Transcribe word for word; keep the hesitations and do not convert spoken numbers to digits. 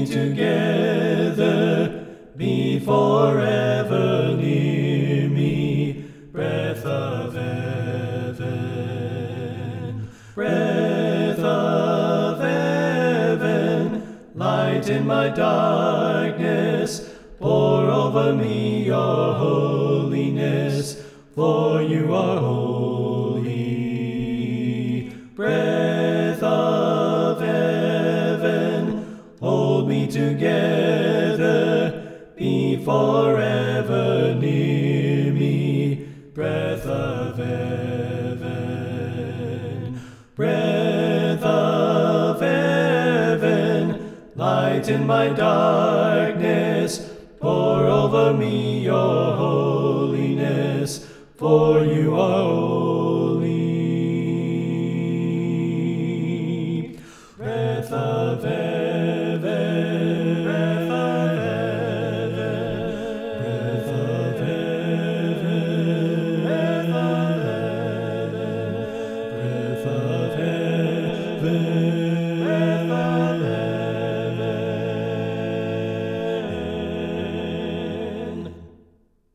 together, be forever near me, breath of heaven, breath of heaven, light in my darkness, pour over me your holiness, for you are holy. Breath of heaven, hold me together, be forever near me, breath of heaven, breath of heaven, light in my darkness, pour over me your holiness, for you